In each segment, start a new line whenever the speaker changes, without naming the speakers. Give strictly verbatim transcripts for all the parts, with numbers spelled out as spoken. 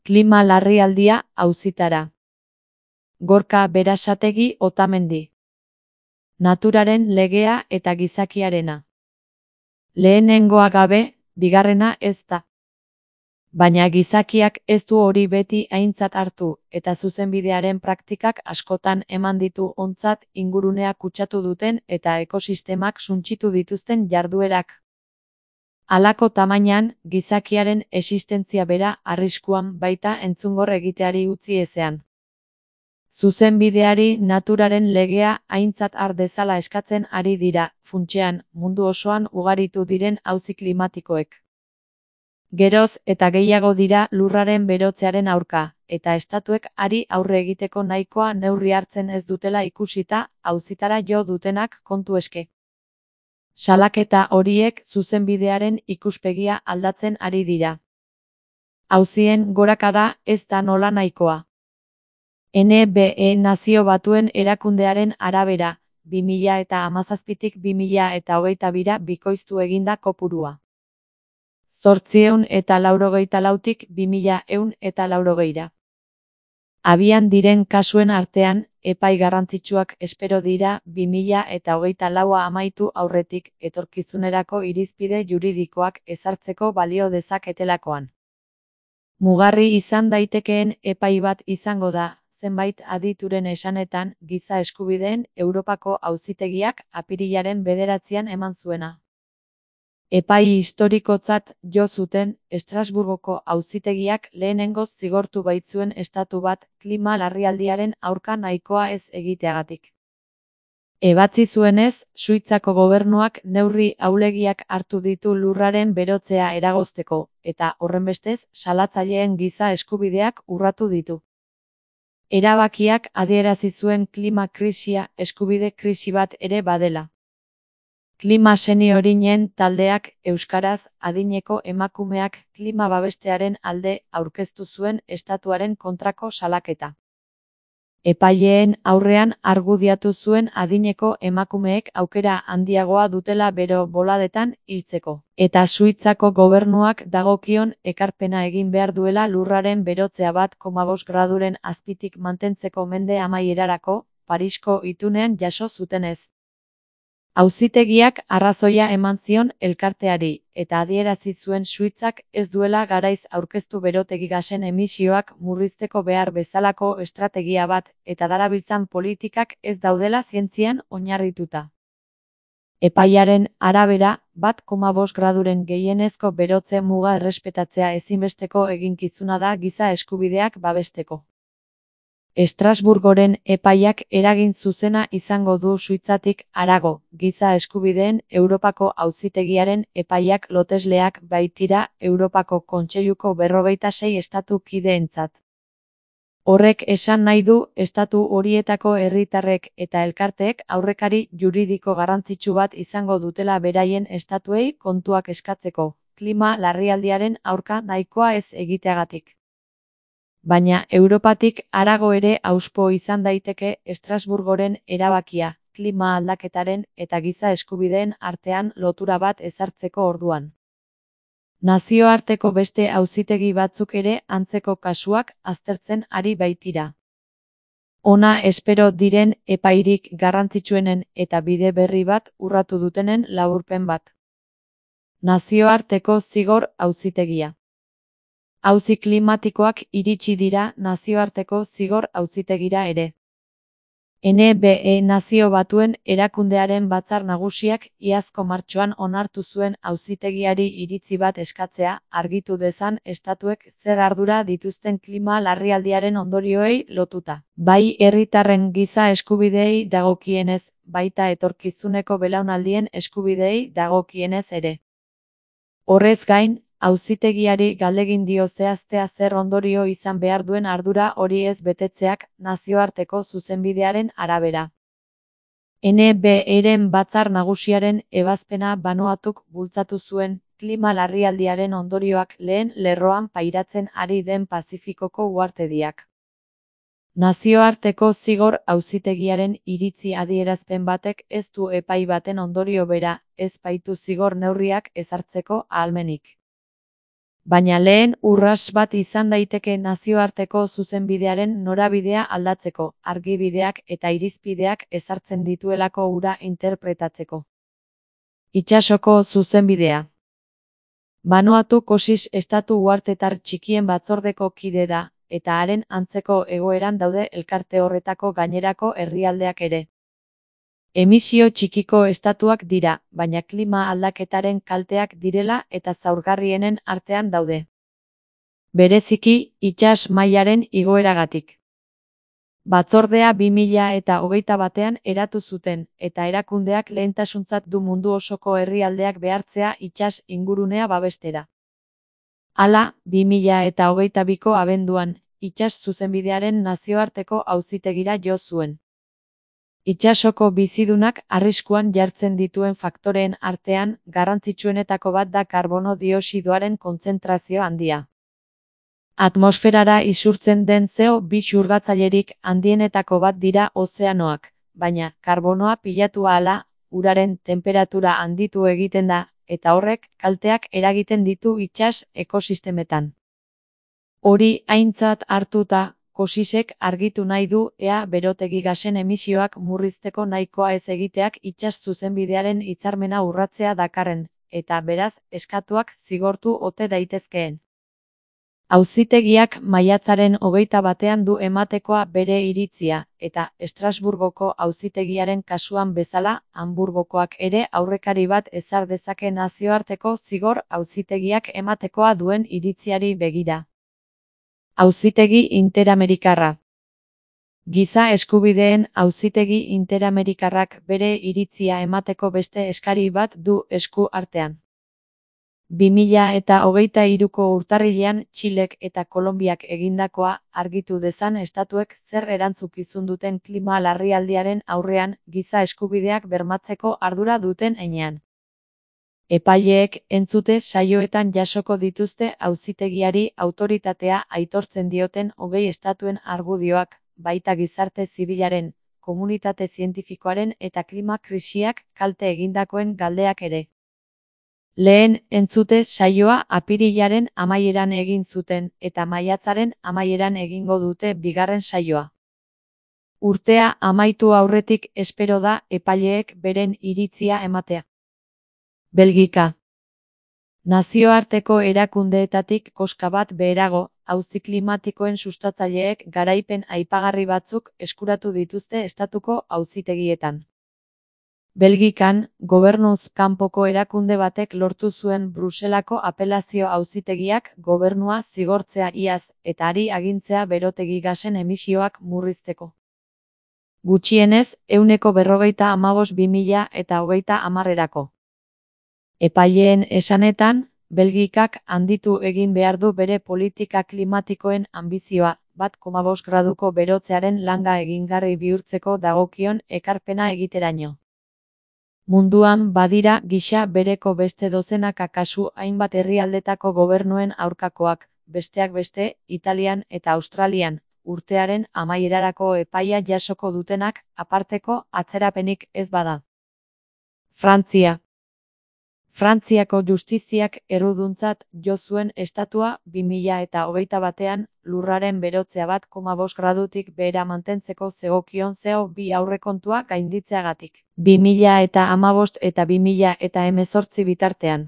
Klima larrialdia auzitara. Gorka Berasategi Otamendi. Naturaren legea eta gizakiarena. Lehenengoa gabe, bigarrena ez da. Baina gizakiak ez du hori beti aintzat hartu, eta zuzenbidearen praktikak askotan eman ditu ontzat ingurunea kutsatu duten eta ekosistemak suntsitu dituzten jarduerak. Halako tamainan, gizakiaren existentzia bera arriskuan baita entzungor egiteari utzi ezean. Zuzenbideari naturaren legea aintzat har dezala eskatzen ari dira, funtsean, mundu osoan ugaritu diren auzi klimatikoek. Geroz eta gehiago dira lurraren berotzearen aurka, eta estatuek hari aurre egiteko nahikoa neurri hartzen ez dutela ikusita, auzitara jo dutenak kontu eske. Salaketa horiek zuzenbidearen ikuspegia aldatzen ari dira. Auzien gorakada ez da nola nahikoa. N B E Nazio Batuen Erakundearen arabera, bi mila eta hamazazpitik bi mila eta hogeita bira bikoiztu eginda kopurua. Zortziehun eta laurogeita lautik bi mila ehun eta laurogeira. Abian diren kasuen artean, epai garrantzitsuak espero dira bi mila eta hogeita laua amaitu aurretik etorkizunerako irizpide juridikoak ezartzeko balio dezaketelakoan. Mugarri izan daitekeen epai bat izango da, zenbait adituren esanetan, giza eskubideen Europako Auzitegiak apirilaren bederatzian eman zuena. Epai historikotzat jo zuten, Estrasburgoko auzitegiak lehenengoz zigortu baitzuen estatu bat klima larrialdiaren aurka nahikoa ez egiteagatik. Ebatzi zuenez, Suitzako gobernuak neurri ahulegiak hartu ditu lurraren berotzea eragozteko, eta horrenbestez salatzaileen giza eskubideak urratu ditu. Erabakiak adierazi zuen klima krisia eskubide krisi bat ere badela. Klima seniorinen taldeak euskaraz adineko emakumeak klima babestearen alde aurkeztu zuen estatuaren kontrako salaketa. Epaileen aurrean argudiatu zuen adineko emakumeek aukera handiagoa dutela bero boladetan hiltzeko, eta Suitzako gobernuak dagokion ekarpena egin behar duela lurraren berotzea bat koma bost graduren azpitik mantentzeko mende amaierarako, Parisko itunean jaso zutenez. Auzitegiak arrazoia eman zion elkarteari, eta adierazi zuen Suitzak ez duela garaiz aurkeztu berotegi gasen emisioak murrizteko behar bezalako estrategia bat, eta darabiltzan politikak ez daudela zientzian oinarrituta. Epaiaren arabera, bat koma bost graduren gehienezko berotze muga errespetatzea ezinbesteko eginkizuna da giza eskubideak babesteko. Estrasburgoren epaiak eragin zuzena izango du Suitzatik harago, giza eskubideen Europako Auzitegiaren epaiak lotesleak baitira Europako Kontseiluko berrogeita sei estatu kideentzat. Horrek esan nahi du estatu horietako herritarrek eta elkarteek aurrekari juridiko garrantzitsu bat izango dutela beraien estatuei kontuak eskatzeko, klima larrialdiaren aurka nahikoa ez egiteagatik. Baina Europatik harago ere hauspo izan daiteke Estrasburgoren erabakia, klima aldaketaren eta giza eskubideen artean lotura bat ezartzeko orduan. Nazioarteko beste auzitegi batzuk ere antzeko kasuak aztertzen ari baitira. Ona espero diren epairik garrantzitsuenen eta bide berri bat urratu dutenen laburpen bat. Nazioarteko zigor auzitegia. Auzi klimatikoak iritsi dira nazioarteko zigor auzitegira ere. N B E Nazio Batuen Erakundearen Batzar Nagusiak iazko martxoan onartu zuen auzitegiari iritzi bat eskatzea, argitu dezan estatuek zer ardura dituzten klima larrialdiaren ondorioei lotuta. Bai herritarren giza eskubideei dagokienez, baita etorkizuneko belaunaldien eskubideei dagokienez ere. Horrez gain, auzitegiari galdegin dio zehaztea zer ondorio izan behar duen ardura hori ez betetzeak nazioarteko zuzenbidearen arabera. N B E-ren Batzar Nagusiaren ebazpena Vanuatuk bultzatu zuen, klima larrialdiaren ondorioak lehen lerroan pairatzen ari den Pazifikoko uhartediak. Nazioarteko zigor auzitegiaren iritzi adierazpen batek ez du epai baten ondorio bera, ez baitu zigor neurriak ezartzeko ahalmenik. Baina lehen urrats bat izan daiteke nazioarteko zuzenbidearen norabidea aldatzeko, argibideak eta irizpideak ezartzen dituelako hura interpretatzeko. Itsasoko zuzenbidea. Vanuatu Coxis estatu uhartetar txikien batzordeko kide da, eta haren antzeko egoeran daude elkarte horretako gainerako herrialdeak ere. Emisio txikiko estatuak dira, baina klima aldaketaren kalteak direla eta zaurgarrienen artean daude. Bereziki, itsas mailaren igoeragatik. Batzordea bi mila eta hogeita batean eratu zuten, eta erakundeak lehentasuntzat du mundu osoko herrialdeak behartzea itsas ingurunea babestera. Hala, bi mila eta hogeita biko abenduan, itsas zuzenbidearen nazioarteko auzitegira jo zuen. Itsasoko bizidunak arriskuan jartzen dituen faktoreen artean, garrantzitsuenetako bat da karbono dioxidoaren kontzentrazio handia. Atmosferara isurtzen den C O bi xurgatzailerik handienetako bat dira ozeanoak, baina karbonoa pilatu ahala, uraren tenperatura handitu egiten da, eta horrek kalteak eragiten ditu itsas ekosistemetan. Hori aintzat hartuta, Coxisek argitu nahi du ea berotegi gasen emisioak murrizteko nahikoa ez egiteak itsas zuzenbidearen hitzarmena urratzea dakarren, eta beraz eskatuak zigortu ote daitezkeen. Auzitegiak maiatzaren hogeita batean du ematekoa bere iritzia, eta Estrasburgoko auzitegiaren kasuan bezala, Hamburgokoak ere aurrekari bat ezar dezake nazioarteko zigor auzitegiak ematekoa duen iritziari begira. Auzitegi Interamerikarra. Giza eskubideen Auzitegi Interamerikarrak bere iritzia emateko beste eskari bat du esku artean. bi mila eta hogeita hiruko urtarrilean Txilek eta Kolonbiak egindakoa argitu dezan estatuek zer erantzukizun duten klima larrialdiaren aurrean giza eskubideak bermatzeko ardura duten heinean. Epaileek entzute saioetan jasoko dituzte auzitegiari autoritatea aitortzen dioten hogei estatuen argudioak, baita gizarte zibilaren, komunitate zientifikoaren eta klima krisiak kalte egindakoen galdeak ere. Lehen entzute saioa apirilaren amaieran egin zuten eta maiatzaren amaieran egingo dute bigarren saioa. Urtea amaitu aurretik espero da epaileek beren iritzia ematea. Belgika. Nazioarteko erakundeetatik koska bat beherago, auzi klimatikoen sustatzaileek garaipen aipagarri batzuk eskuratu dituzte estatuko auzitegietan. Belgikan, gobernuz kanpoko erakunde batek lortu zuen Bruselako apelazio auzitegiak gobernua zigortzea iaz eta hari agintzea berotegi gasen emisioak murrizteko. Gutxienez, ehuneko berrogeita hamabost bi mila eta hogeita hamarerako. Epaileen esanetan, Belgikak handitu egin behar du bere politika klimatikoen anbizioa, bat koma bost graduko berotzearen langa egingarri bihurtzeko dagokion ekarpena egiteraino. Munduan badira gisa bereko beste dozenaka kasu hainbat herrialdetako gobernuen aurkakoak, besteak beste, Italian eta Australian, urtearen amaierarako epaia jasoko dutenak, aparteko atzerapenik ez bada. Frantzia. Frantziako justiziak erruduntzat jo zuen estatua bi mila eta hogeita batean lurraren berotzea bat koma bost gradutik behera mantentzeko zegokion C O bi aurrekontua gainditzeagatik. bi mila eta hamabost eta bi mila eta hemezortzi bitartean.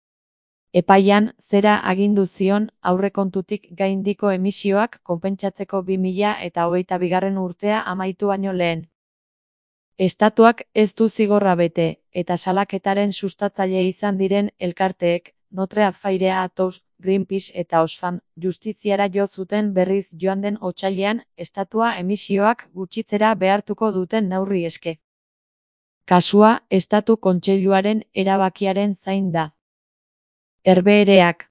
Epaian, zera agindu zion aurrekontutik gaindiko emisioak konpentsatzeko bi mila eta hogeita bigarren urtea amaitu baino lehen. Estatuak ez du zigorra bete, eta salaketaren sustatzaile izan diren elkarteek, Notre Affaire Atos, Greenpeace eta Oxfam, justiziara jo zuten berriz joan den otsailean, estatua emisioak gutxitzera behartuko duten neurri eske. Kasua, Estatu Kontseiluaren erabakiaren zain da. Herbehereak.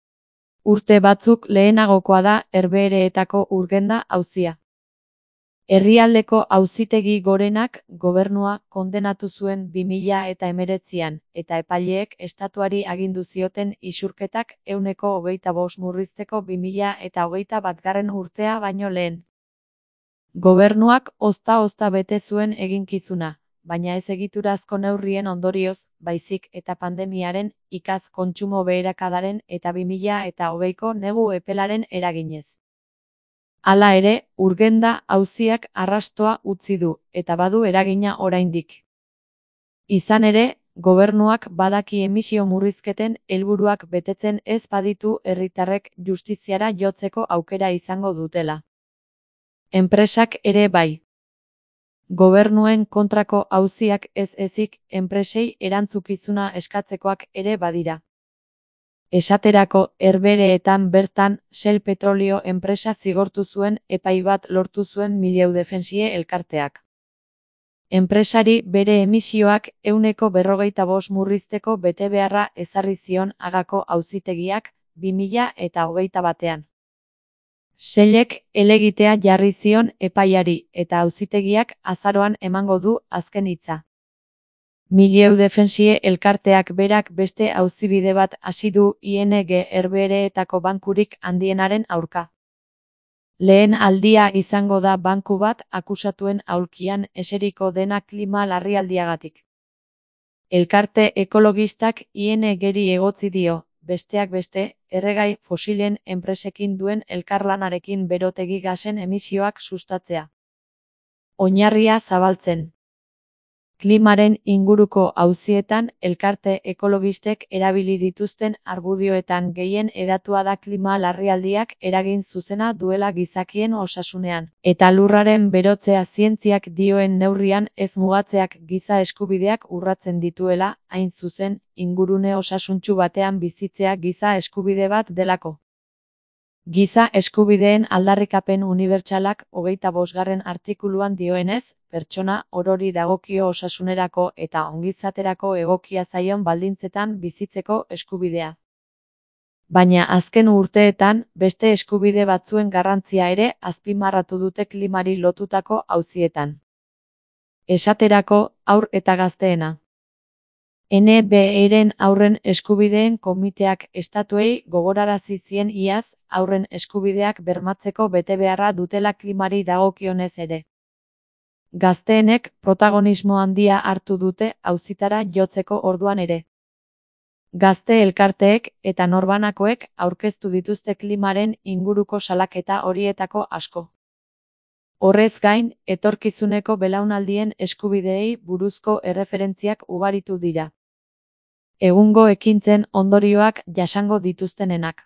Urte batzuk lehenagokoa da Herbehereetako urgenda auzia. Herrialdeko auzitegi gorenak gobernua kondenatu zuen bi mila eta hemeretzian, eta epaileek estatuari agindu zioten isurketak ehuneko hogeita bost murrizteko bi mila eta hogeita batgarren urtea baino lehen. Gobernuak ozta-ozta bete zuen eginkizuna, baina ez egiturazko neurrien ondorioz, baizik eta pandemiaren, ikaz kontsumo beherakadaren eta bi mila eta hogeiko negu epelaren eraginez. Hala ere, Urgenda auziak arrastoa utzi du, eta badu eragina oraindik. Izan ere, gobernuak badaki emisio murrizketen helburuak betetzen ez baditu herritarrek justiziara jotzeko aukera izango dutela. Enpresak ere bai. Gobernuen kontrako auziak ez ezik enpresei erantzukizuna eskatzekoak ere badira. Esaterako, Herbehereetan bertan Shell Petrolio enpresa zigortu zuen epai bat lortu zuen Milieu-Defensie elkarteak. Enpresari bere emisioak ehuneko berrogeita bost murrizteko betebeharra ezarri zion Hagako auzitegiak bi mila eta hogeita batean. Shellek helegitea jarri zion epaiari eta auzitegiak azaroan emango du azken hitza. Milieu-Defensie elkarteak berak beste auzibide bat hasi du I N G Herbehereetako bankurik handienaren aurka. Lehen aldia izango da banku bat akusatuen aulkian eseriko dena klima larrialdiagatik. Elkarte ekologistak I N Gri egotzi dio, besteak beste, erregai fosilen enpresekin duen elkarlanarekin berotegi gasen emisioak sustatzea. Oinarria zabaltzen. Klimaren inguruko auzietan elkarte ekologistek erabili dituzten argudioetan gehien hedatua da klima larrialdiak eragin zuzena duela gizakien osasunean, eta lurraren berotzea zientziak dioen neurrian ez mugatzeak giza eskubideak urratzen dituela, hain zuzen, ingurune osasuntsu batean bizitzea giza eskubide bat delako. Giza eskubideen aldarrikapen unibertsalak hogeita bosgarren artikuluan dioenez, pertsona orori dagokio osasunerako eta ongizaterako egokia zaion baldintzetan bizitzeko eskubidea. Baina azken urteetan, beste eskubide batzuen garrantzia ere azpimarratu dute klimari lotutako auzietan. Esaterako, haur eta gazteena. N B Eren haurren eskubideen komiteak estatuei gogorarazi zien iaz, haurren eskubideak bermatzeko betebeharra dutela klimari dagokionez ere. Gazteenek protagonismo handia hartu dute auzitara jotzeko orduan ere. Gazte elkarteek eta norbanakoek aurkeztu dituzte klimaren inguruko salaketa horietako asko. Horrez gain, etorkizuneko belaunaldien eskubideei buruzko erreferentziak ugaritu dira. Egungo ekintzen ondorioak jasango dituztenenak.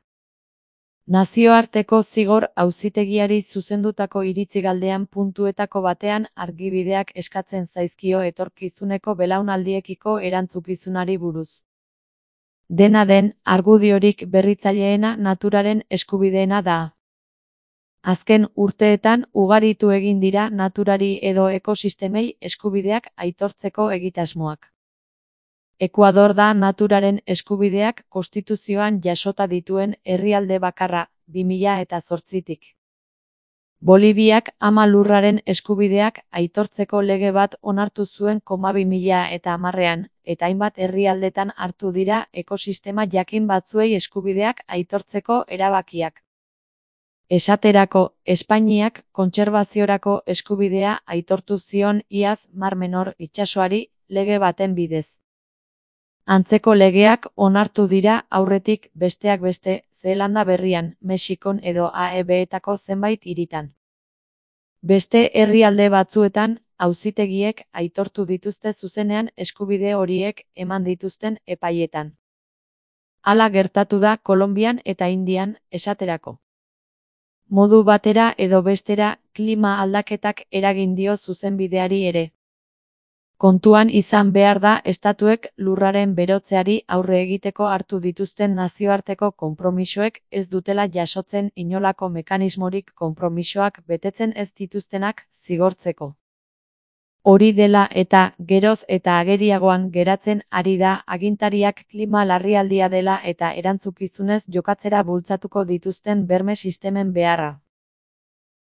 Nazioarteko zigor auzitegiari zuzendutako iritzi-galdean puntuetako batean argibideak eskatzen zaizkio etorkizuneko belaunaldiekiko erantzukizunari buruz. Dena den, argudiorik berritzaileena naturaren eskubideena da. Azken urteetan ugaritu egin dira naturari edo ekosistemei eskubideak aitortzeko egitasmoak. Ekuador da naturaren eskubideak konstituzioan jasota dituen herrialde bakarra, bi mila eta zortzitik. Boliviak ama lurraren eskubideak aitortzeko lege bat onartu zuen koma bi mila eta hamarrean, eta hainbat herrialdetan hartu dira ekosistema jakin batzuei eskubideak aitortzeko erabakiak. Esaterako, Espainiak kontserbaziorako eskubidea aitortu zion iaz Mar Menor itsasoari lege baten bidez. Antzeko legeak onartu dira aurretik besteak beste Zeelanda Berrian, Mexikon edo A E B-etako zenbait hiritan. Beste herrialde batzuetan, auzitegiek aitortu dituzte zuzenean eskubide horiek eman dituzten epaietan. Hala gertatu da Kolonbian eta Indian, esaterako. Modu batera edo bestera, klima aldaketak eragin dio zuzenbideari ere. Kontuan izan behar da estatuek lurraren berotzeari aurre egiteko hartu dituzten nazioarteko konpromisoek ez dutela jasotzen inolako mekanismorik konpromisoak betetzen ez dituztenak zigortzeko. Hori dela eta, geroz eta ageriagoan geratzen ari da agintariak klima larrialdia dela eta erantzukizunez jokatzera bultzatuko dituzten berme sistemen beharra.